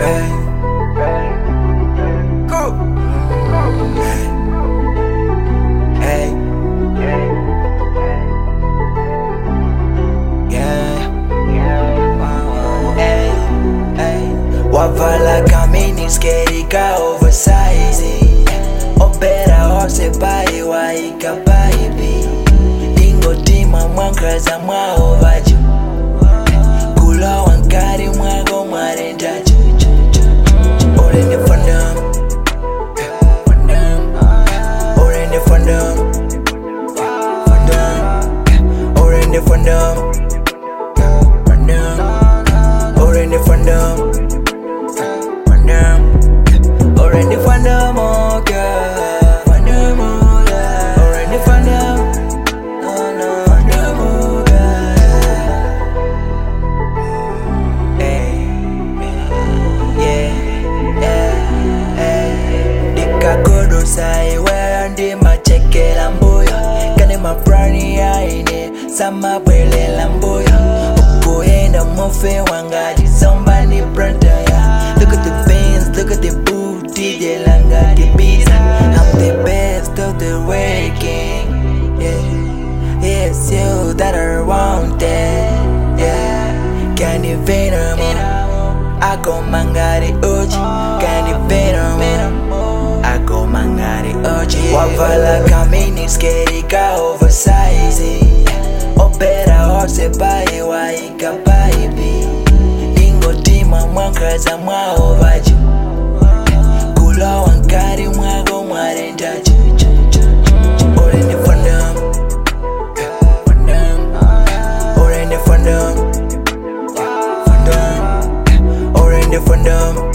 Wavala kamini skeri ka oversize Opera hose pai waika paibi Dingo tima mwankaza mwa ovaju Kula wankari mwago marenda Orende fandom Orende fandom Orende fandom Orende fandom Already found them all, girl. Find them all, yeah. Already found them. No, find them all, girl. Hey, yeah. Dika kodo sai where ndi macheke lamboya. Kane maprani ya ine sama bwele lamboya. Ukoenda mofe wangaji zomba ni branda ya. Look at the veins, look at the booty, they langa the beats. I'm the best of the working, yeah. It's you that are wanted, yeah. Candy venom, I go mangari uchi. Candy venom, I go mangari uchi. Wavala kamini skeri ka oversize. Opera hose pai waika paibi. Dingo tima mwankaza mwa ovaju Kula wankari mwago marenda Orende fandom Orende fandom Orende fandom